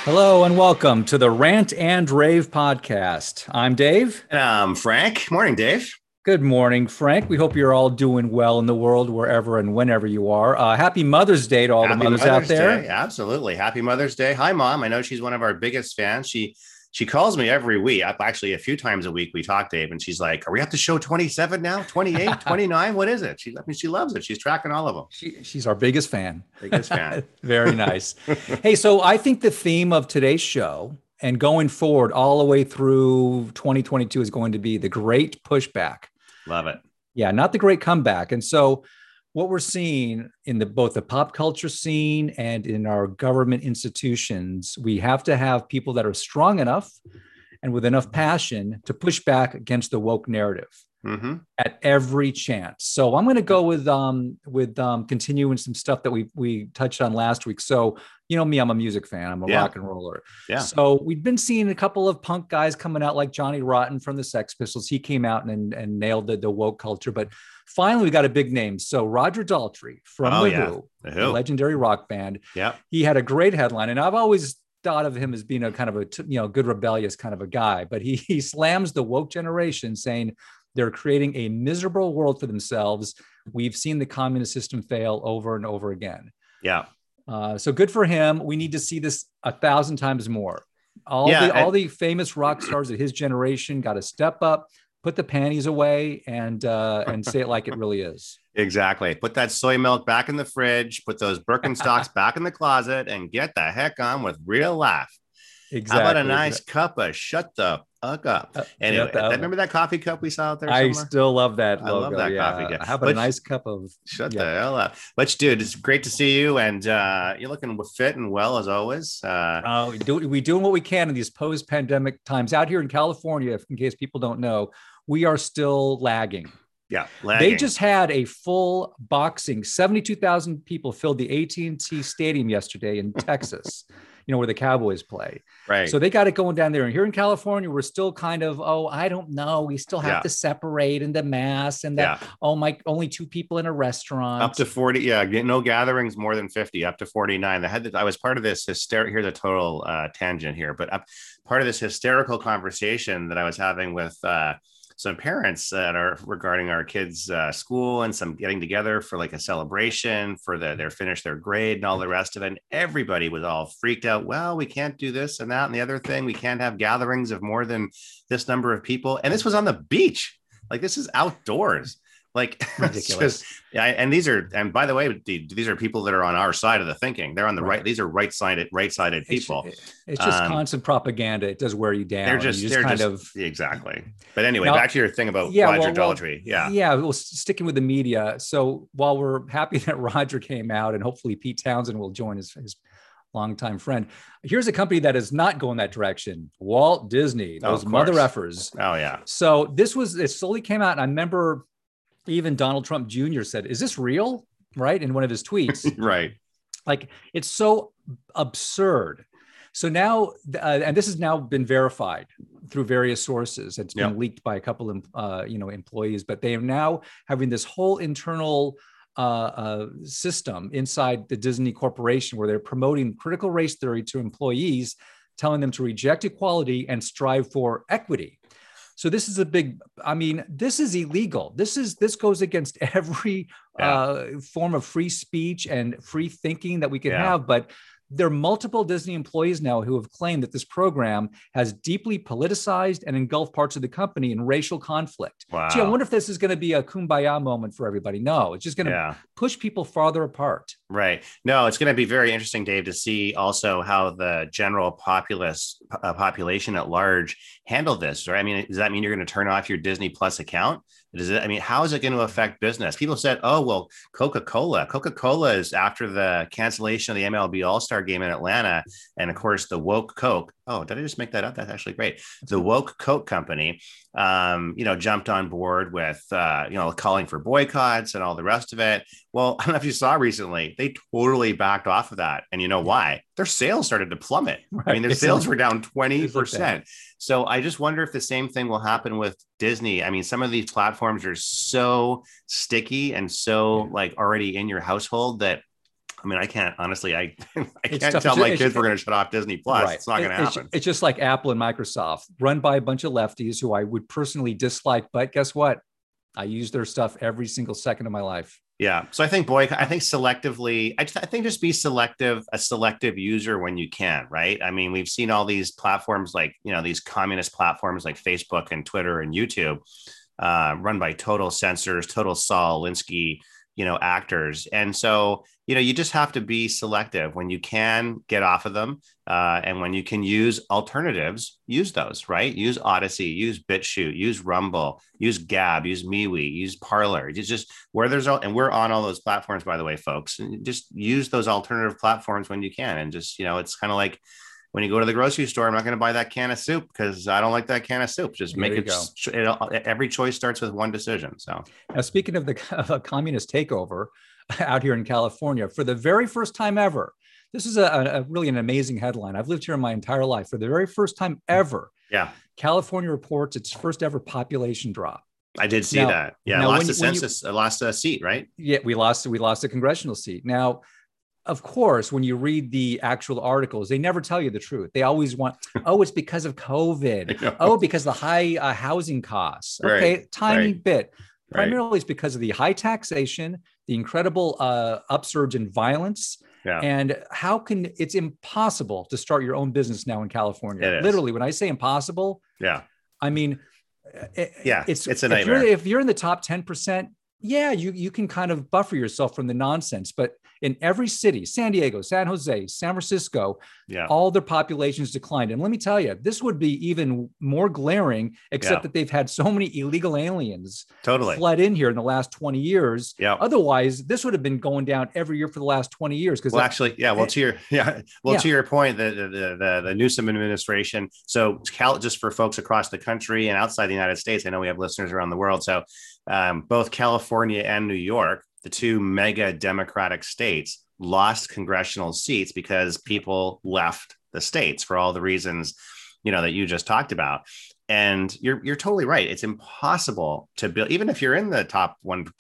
Hello and welcome to the Rant and Rave podcast. I'm Dave. Frank. Morning, Dave. Good morning, Frank. We hope you're all doing well in the world, wherever and whenever you are. Happy Mother's Day to all the Happy mothers out Mother's there. Day. Absolutely. Happy Mother's Day. Hi, Mom. I know she's one of our biggest fans. She calls me every week. Actually, a few times a week we talk, Dave, and she's like, "Are we up to show 27 now? 28, 29? What is it?" She loves it. She's tracking all of them. She's our biggest fan. Biggest fan. Very nice. Hey, so I think the theme of today's show and going forward all the way through 2022 is going to be the great pushback. Love it. Yeah, not the great comeback. And so what we're seeing in both the pop culture scene and in our government institutions, we have to have people that are strong enough and with enough passion to push back against the woke narrative at every chance. So I'm going to go with continuing some stuff that we touched on last week. So you know me, I'm a music fan. I'm a rock and roller. Yeah. So we've been seeing a couple of punk guys coming out, like Johnny Rotten from the Sex Pistols. He came out and nailed the woke culture. But finally, we got a big name. So Roger Daltrey from Who, the legendary rock band. Yeah. He had a great headline, and I've always thought of him as being a kind of a good rebellious kind of a guy. But he slams the woke generation, saying they're creating a miserable world for themselves. We've seen the communist system fail over and over again. Yeah. So good for him. We need to see this 1,000 times more. All the famous rock stars of his generation got to step up, put the panties away, and say it like it really is. Exactly. Put that soy milk back in the fridge, put those Birkenstocks back in the closet, and get the heck on with real life. Exactly. How about a nice cup of shut the fuck up? Anyway, remember that coffee cup we saw out there somewhere? I still love that logo. I love that coffee cup. How about a nice cup of shut the hell up? But dude, it's great to see you, and you're looking fit and well as always. We doing what we can in these post-pandemic times. Out here in California, in case people don't know, we are still lagging. Yeah, They just had a full boxing. 72,000 people filled the AT&T Stadium yesterday in Texas. Where the Cowboys play. Right. So they got it going down there. And here in California, we're still kind of, I don't know. We still have to separate and the mask and that, only two people in a restaurant. Up to 40. Yeah. No gatherings more than 50, up to 49. I was part of this here's a total tangent here, but part of this hysterical conversation that I was having with some parents that are regarding our kids' school and some getting together for like a celebration for their finish their grade and all the rest of it. And everybody was all freaked out. Well, we can't do this and that and the other thing. We can't have gatherings of more than this number of people. And this was on the beach. Like, this is outdoors. Like, ridiculous. And and by the way, these are people that are on our side of the thinking. They're on the right. These are right-sided people. It's just constant propaganda. It does wear you down. Exactly. But anyway, back to your thing about Roger Daltrey. Well, sticking with the media. So while we're happy that Roger came out, and hopefully Pete Townsend will join his longtime friend, here's a company that is not going that direction. Walt Disney, those mother effers. Oh yeah. So it slowly came out, and I remember even Donald Trump Jr. said, "Is this real?" Right? In one of his tweets. Right. Like, it's so absurd. So now, and this has now been verified through various sources. It's been leaked by a couple of, employees, but they are now having this whole internal system inside the Disney Corporation where they're promoting critical race theory to employees, telling them to reject equality and strive for equity. So this is this is illegal. This goes against every form of free speech and free thinking that we can have. But there are multiple Disney employees now who have claimed that this program has deeply politicized and engulfed parts of the company in racial conflict. Wow. Gee, I wonder if this is going to be a kumbaya moment for everybody. No, it's just going to push people farther apart. Right. No, it's going to be very interesting, Dave, to see also how the general population at large handle this. Right? I mean, does that mean you're going to turn off your Disney Plus account? How is it going to affect business? People said, oh, well, Coca-Cola is after the cancellation of the MLB All-Star game in Atlanta. And of course, the woke Coke. Oh, did I just make that up? That's actually great. The woke Coke company, jumped on board with, calling for boycotts and all the rest of it. Well, I don't know if you saw recently, they totally backed off of that. And you know why? Their sales started to plummet. Right. I mean, their sales were down 20%. So I just wonder if the same thing will happen with Disney. I mean, some of these platforms are so sticky and so like already in your household that I mean, I can't honestly. I It's can't tough. tell my kids we're going to shut off Disney Plus. Right. It's not going to happen. It's just like Apple and Microsoft, run by a bunch of lefties who I would personally dislike. But guess what? I use their stuff every single second of my life. Yeah. So I think boycott. I think selectively. I think just be selective, a selective user when you can. Right. I mean, we've seen all these platforms like these communist platforms like Facebook and Twitter and YouTube, run by total censors, total Saul Alinsky, actors. And so, you just have to be selective when you can get off of them. And when you can use alternatives, use those, right? Use Odyssey, use BitChute, use Rumble, use Gab, use MeWe, use Parler. It's just where there's and we're on all those platforms, by the way, folks, and just use those alternative platforms when you can. And just, it's kind of like, when you go to the grocery store, I'm not going to buy that can of soup because I don't like that can of soup. Just make it. Every choice starts with one decision. So now, speaking of a communist takeover out here in California, for the very first time ever, this is a really an amazing headline. I've lived here my entire life. For the very first time ever, California reports its first ever population drop. I did see that. Yeah, lost the census, lost a seat, right? Yeah, we lost a congressional seat. Now, of course, when you read the actual articles, they never tell you the truth. They always want, it's because of COVID. Because of the high housing costs. Okay, tiny bit. Primarily it's because of the high taxation, the incredible upsurge in violence. Yeah. And it's impossible to start your own business now in California. Literally, when I say impossible, I mean, it's a nightmare. If you're in the top 10%, you can kind of buffer yourself from the nonsense. But in every city, San Diego, San Jose, San Francisco, all their populations declined. And let me tell you, this would be even more glaring, except that they've had so many illegal aliens flood in here in the last 20 years. Otherwise, this would have been going down every year for the last 20 years. To your point, the Newsom administration. So just for folks across the country and outside the United States, I know we have listeners around the world. So both California and New York, the two mega Democratic states, lost congressional seats because people left the states for all the reasons, that you just talked about. And you're totally right. It's impossible to build, even if you're in the top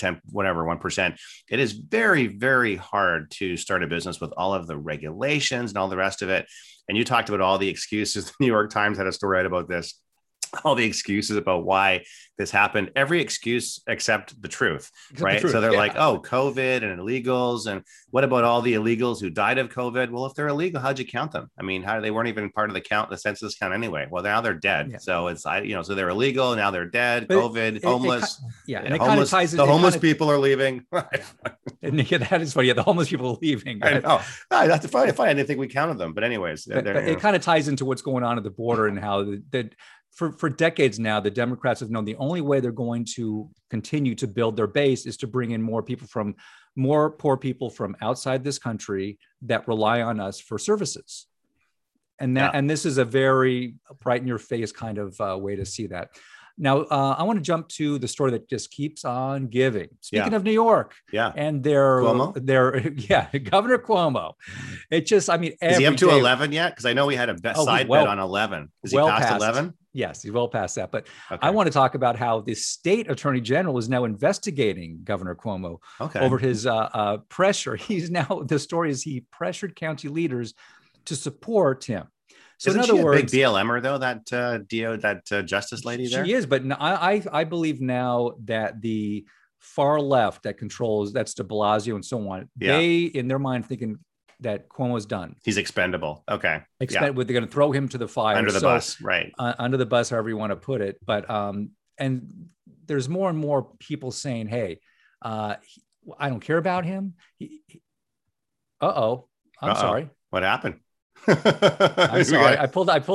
1%, it is very, very hard to start a business with all of the regulations and all the rest of it. And you talked about all the excuses. The New York Times had a story about this. All the excuses about why this happened, every excuse except the truth, right? So they're like, COVID and illegals. And what about all the illegals who died of COVID? Well, if they're illegal, how'd you count them? I mean, they weren't even part of the census count anyway. Well, now they're dead. Yeah. So so they're illegal. Now they're dead, but COVID, homeless. And it kind of ties the homeless people are leaving. And that is funny. The homeless people are leaving. I know. That's fine. I didn't think we counted them. But anyways. But it kind of ties into what's going on at the border and how for decades now, the Democrats have known the only way they're going to continue to build their base is to bring in more poor people from outside this country that rely on us for services. And this is a very bright in your face kind of way to see that. Now, I want to jump to the story that just keeps on giving. Speaking of New York, and their Governor Cuomo. It just, is he up to 11 yet? Because I know we had a side bet on 11. Is he past 11? Yes, he's well past that. But I want to talk about how the state attorney general is now investigating Governor Cuomo over his pressure. The story is he pressured county leaders to support him. So in other words, big BLMer though, that justice lady there? She is, but I believe now that the far left that controls, that's de Blasio and so on, they in their mind thinking that Cuomo's done. He's expendable. Okay. They're going to throw him to the fire. Under the bus, right. Under the bus, however you want to put it. But, and there's more and more people saying, hey, I don't care about him. I'm sorry. What happened? I'm sorry. I pulled up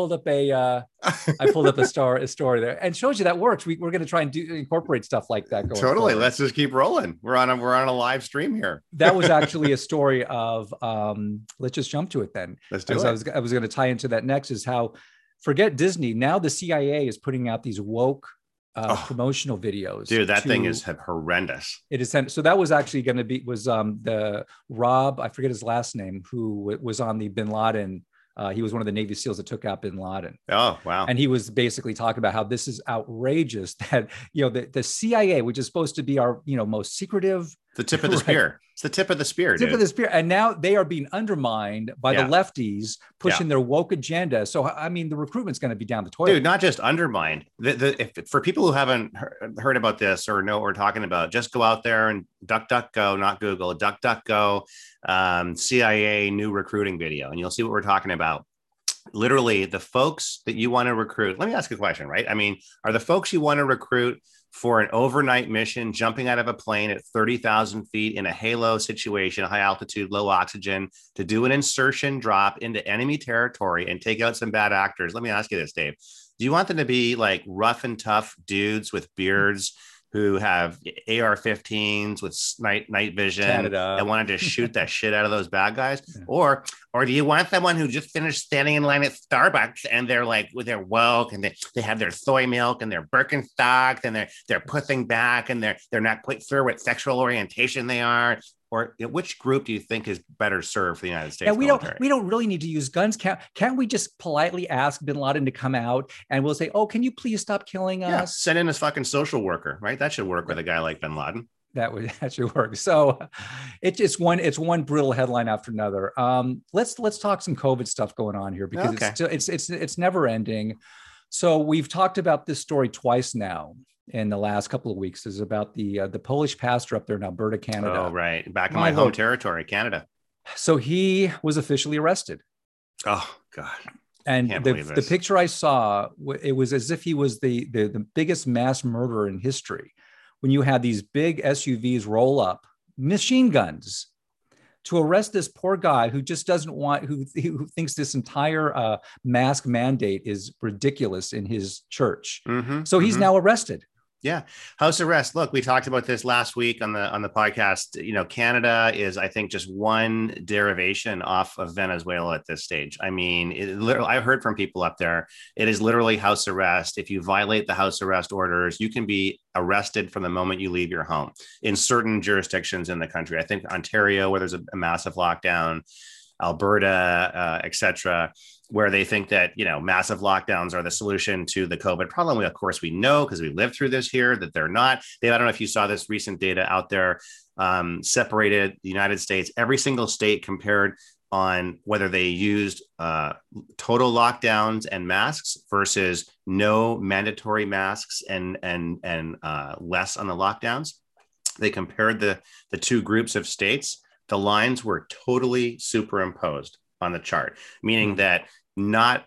a story there, and shows you that works. We're going to try and incorporate stuff like that. Totally. Let's just keep rolling. We're on a live stream here. That was actually a story of. Let's just jump to it then. Let's do it. I was going to tie into that next. Is how forget Disney. Now the CIA is putting out these woke promotional videos. Dude, that thing is horrendous. It is. So that was actually going to be the Rob, I forget his last name, who was on the Bin Laden. He was one of the Navy SEALs that took out Bin Laden. Oh, wow. And he was basically talking about how this is outrageous that, the CIA, which is supposed to be our, most secretive The tip of the spear. It's the tip of the spear, tip dude. of the spear. And now they are being undermined by the lefties pushing their woke agenda. So, I mean, the recruitment's going to be down the toilet. Dude, not just undermined. For people who haven't heard about this or know what we're talking about, just go out there and DuckDuckGo, not Google, DuckDuckGo, CIA new recruiting video, and you'll see what we're talking about. Literally, the folks that you want to recruit. Let me ask you a question, right? I mean, are the folks you want to recruit for an overnight mission, jumping out of a plane at 30,000 feet in a halo situation, high altitude, low oxygen, to do an insertion drop into enemy territory and take out some bad actors? Let me ask you this, Dave. Do you want them to be like rough and tough dudes with beards who have AR-15s with night vision and wanted to shoot that shit out of those bad guys? Or do you want someone who just finished standing in line at Starbucks and they're like with their woke and they have their soy milk and their Birkenstocks and they're pushing back and they're not quite sure what sexual orientation they are? Or which group do you think is better served for the United States? And we don't really need to use guns. Can't we just politely ask bin Laden to come out and we'll say, oh, can you please stop killing us? Send in his fucking social worker, right? That should work with a guy like bin Laden. That should work. So it's one brutal headline after another. Let's talk some COVID stuff going on here because it's never ending. So we've talked about this story twice now in the last couple of weeks. Is about the Polish pastor up there in Alberta, Canada. Oh, right. Back in my home territory, Canada. So he was officially arrested. Oh, God. And the picture I saw, it was as if he was the biggest mass murderer in history. When you had these big SUVs roll up, machine guns, to arrest this poor guy who just doesn't want, who thinks this entire mask mandate is ridiculous in his church. So he's now arrested. Yeah. House arrest. Look, we talked about this last week on the podcast. You know, Canada is, I think, just one derivation off of Venezuela at this stage. I mean, I've heard from people up there. It is literally house arrest. If you violate the house arrest orders, you can be arrested from the moment you leave your home in certain jurisdictions in the country. I think Ontario, where there's a massive lockdown, Alberta, et cetera, where they think that, you know, massive lockdowns are the solution to the COVID problem. Of course, we know because we lived through this here that they're not. I don't know if you saw this recent data out there, separated the United States, every single state compared on whether they used total lockdowns and masks versus no mandatory masks and less on the lockdowns. They compared the two groups of states. The lines were totally superimposed on the chart, meaning that not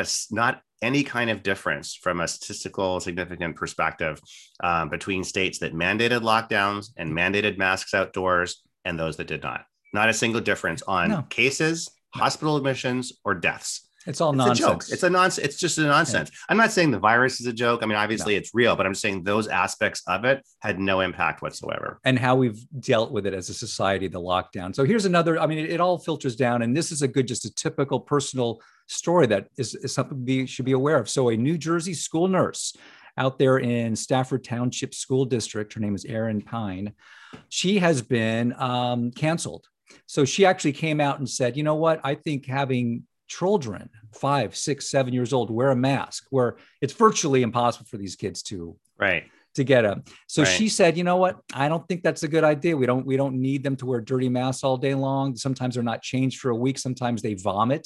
any kind of difference from a statistical significant perspective between states that mandated lockdowns and mandated masks outdoors and those that did not. Not a single difference on cases, hospital admissions, or deaths. It's all nonsense. It's a nonsense. It's just a nonsense. Yeah. I'm not saying the virus is a joke. I mean, obviously it's real, but I'm saying those aspects of it had no impact whatsoever. And how we've dealt with it as a society, the lockdown. So here's another, I mean, it all filters down. And this is just a typical personal story that is something we should be aware of. So a New Jersey school nurse out there in Stafford Township School District, her name is Erin Pine. She has been canceled. So she actually came out and said, you know what, I think having children 5, 6, 7 years old wear a mask, where it's virtually impossible for these kids to get them. So she said, you know what, I don't think that's a good idea. We don't need them to wear dirty masks all day long. Sometimes they're not changed for a week. Sometimes they vomit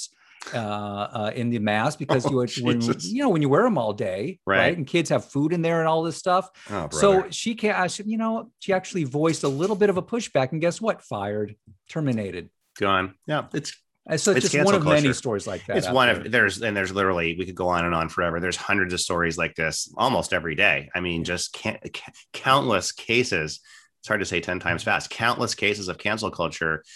in the mask because when you wear them all day, right? And kids have food in there and all this stuff. So she actually voiced a little bit of a pushback, and guess what? Fired, terminated, gone. Yeah, so it's just one of many stories like that. It's one of there's literally, we could go on and on forever. There's hundreds of stories like this almost every day. I mean, just countless cases. It's hard to say 10 times fast. Countless cases of cancel culture.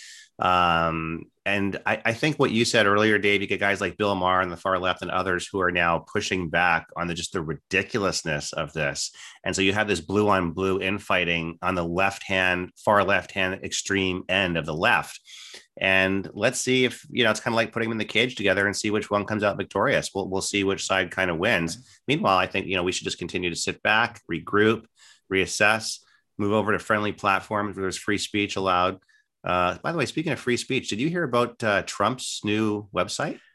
And I think what you said earlier, Dave, you get guys like Bill Maher on the far left and others who are now pushing back on just the ridiculously of this. And so you have this blue on blue infighting on the far left hand extreme end of the left. And let's see if, it's kind of like putting them in the cage together and see which one comes out victorious. We'll see which side kind of wins. Meanwhile, I think, we should just continue to sit back, regroup, reassess, move over to friendly platforms where there's free speech allowed. By the way, speaking of free speech, did you hear about Trump's new website?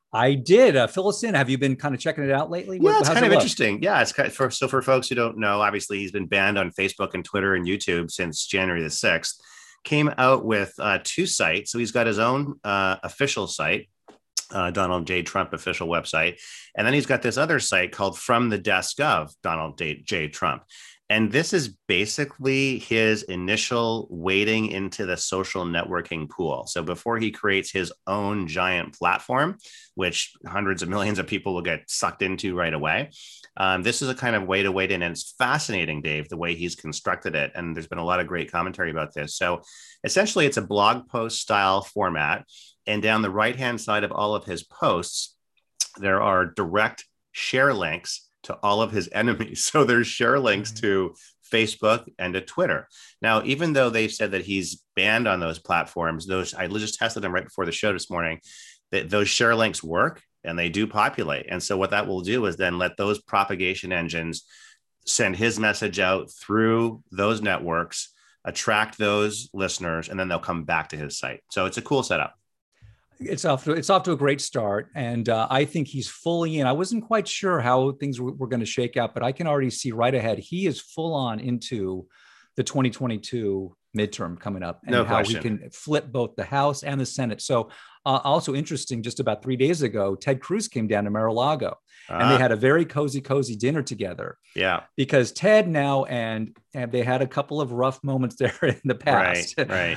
I did. Fill us in. Have you been kind of checking it out lately? Yeah, it's How's kind it of look? interesting. Yeah, it's kind of for folks who don't know, obviously he's been banned on Facebook and Twitter and YouTube since January the 6th. Came out with two sites. So he's got his own official site, Donald J. Trump official website. And then he's got this other site called From the Desk of Donald J. Trump. And this is basically his initial wading into the social networking pool. So before he creates his own giant platform, which hundreds of millions of people will get sucked into right away, this is a kind of way to wade in. And it's fascinating, Dave, the way he's constructed it. And there's been a lot of great commentary about this. So essentially, it's a blog post style format. And down the right-hand side of all of his posts, there are direct share links to all of his enemies. So there's share links to Facebook and to Twitter. Now, even though they've said that he's banned on those platforms, I just tested them right before the show this morning, that those share links work and they do populate. And so what that will do is then let those propagation engines send his message out through those networks, attract those listeners, and then they'll come back to his site. So it's a cool setup. It's off to a great start, and I think he's fully in. I wasn't quite sure how things were going to shake out, but I can already see right ahead. He is full on into the 2022 midterm coming up, and how he can flip both the House and the Senate. So also interesting, just about 3 days ago, Ted Cruz came down to Mar-a-Lago, and they had a very cozy dinner together. Yeah. Because Ted now, and they had a couple of rough moments there in the past. Right.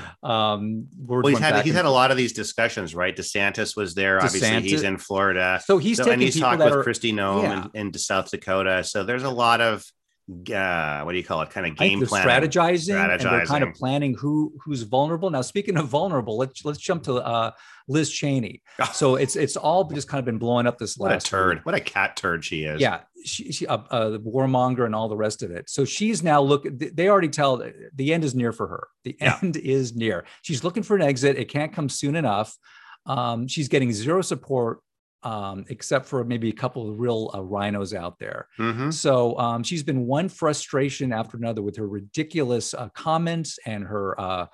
He's had a lot of these discussions, right? DeSantis was there. Obviously, he's in Florida. So he's talked with Kristi Noem in South Dakota. So there's a lot of what do you call it? Kind of game planning, strategizing, and they're kind of planning who's vulnerable. Now, speaking of vulnerable, let's jump to Liz Cheney. So it's all just kind of been blowing up this last turd. What a cat turd she is. Yeah, she the warmonger and all the rest of it. So she's now they already tell the end is near for her. The end is near. She's looking for an exit. It can't come soon enough. She's getting zero support, except for maybe a couple of real rhinos out there. Mm-hmm. So she's been one frustration after another with her ridiculous comments and her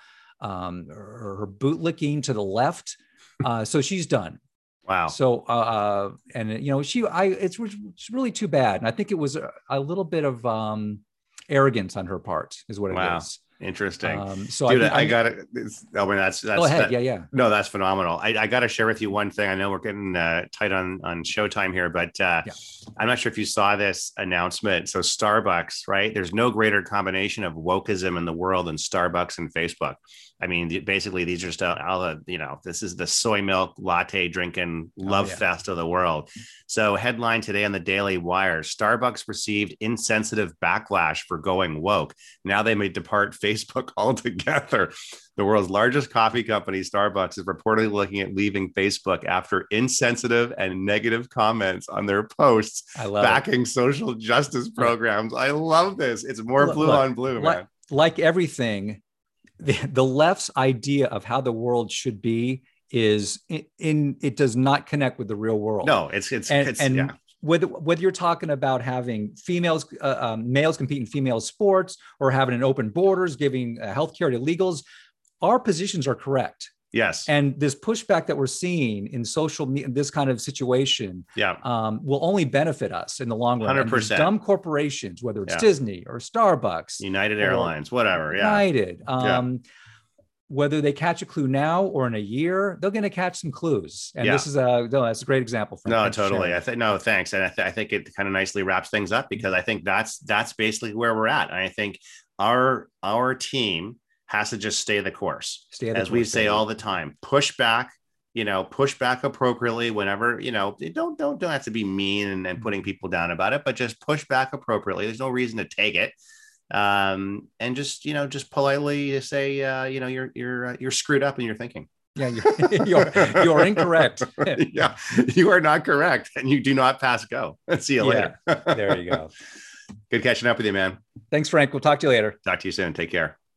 bootlicking to the left. So she's done. Wow. So and it's really too bad. And I think it was a little bit of arrogance on her part, is what it is. Interesting. So dude, I got it. I mean, that's go ahead. Yeah. No, that's phenomenal. I got to share with you one thing. I know we're getting tight on showtime here, but I'm not sure if you saw this announcement. So Starbucks, right? There's no greater combination of wokeism in the world than Starbucks and Facebook. I mean, basically, these are just this is the soy milk latte drinking love fest of the world. So headline today on the Daily Wire, Starbucks received insensitive backlash for going woke. Now they may depart Facebook altogether. The world's largest coffee company, Starbucks, is reportedly looking at leaving Facebook after insensitive and negative comments on their posts backing social justice programs. I love this. It's more blue on blue, man. Like everything, the left's idea of how the world should be is it does not connect with the real world. No, it's whether you're talking about having males compete in female sports, or having an open borders, giving healthcare to illegals, our positions are correct. Yes. And this pushback that we're seeing in social media, this kind of situation, will only benefit us in the long run. 100%. Dumb corporations, whether it's Disney or Starbucks, United Airlines, whatever. United, whether they catch a clue now or in a year, they're going to catch some clues. And this is that's a great example. No, totally. Thanks. And I think it kind of nicely wraps things up, because I think that's basically where we're at. And I think our team has to just stay the course. As we say all the time, push back appropriately whenever, don't have to be mean and putting people down about it, but just push back appropriately. There's no reason to take it. And just politely say, you're screwed up in your thinking. Yeah, you're incorrect. Yeah, you are not correct, and you do not pass go. See you later. There you go. Good catching up with you, man. Thanks, Frank. We'll talk to you later. Talk to you soon. Take care.